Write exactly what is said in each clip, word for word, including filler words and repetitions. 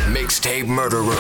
Mixtape Murderer.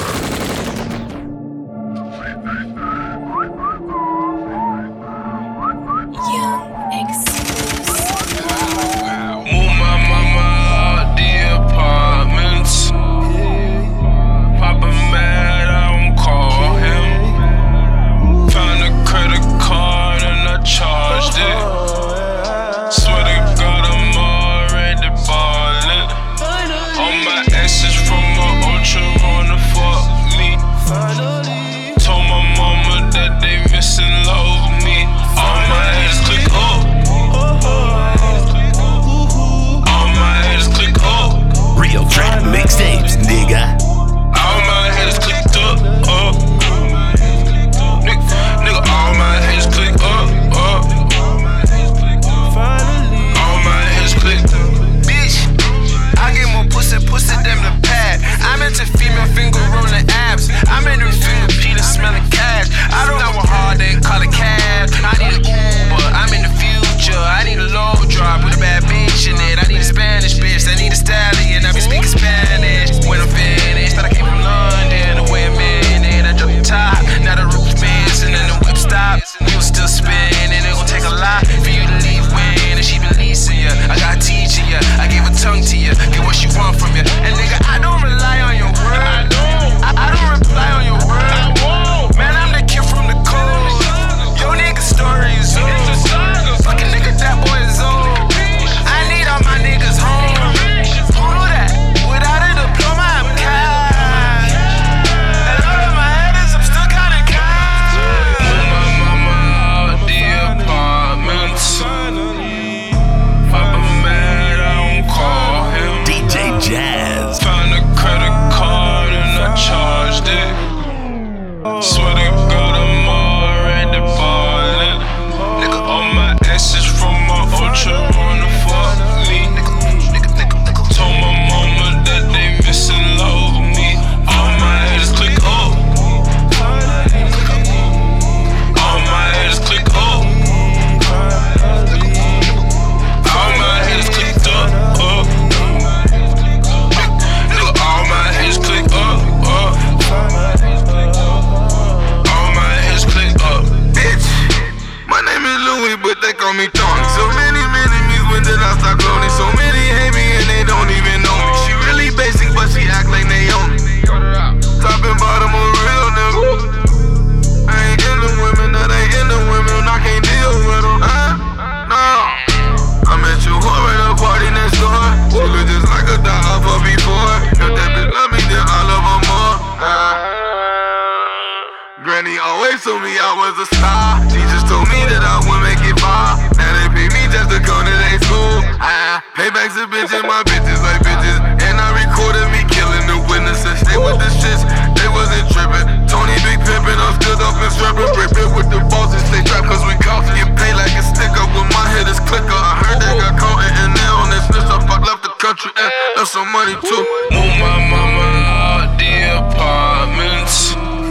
Granny always told me I was a star. She just told me that I would make it far. Now they pay me just to go to their school. I paybacks to bitches, my bitches like bitches. And I recorded me killing the witnesses. They with the shits, they wasn't tripping. Tony Big Pimpin', I'm stood up and stripping. Rippin' with the bosses, they trap cause we caught. Get paid like a sticker with my head is clicker. I heard they got caught and now on this list I fuck left the country and left some money too. Move my mama out the apartments.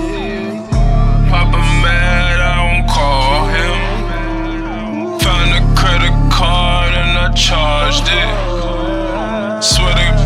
Papa mad, I don't call him. Found a credit card and I charged it. Swear to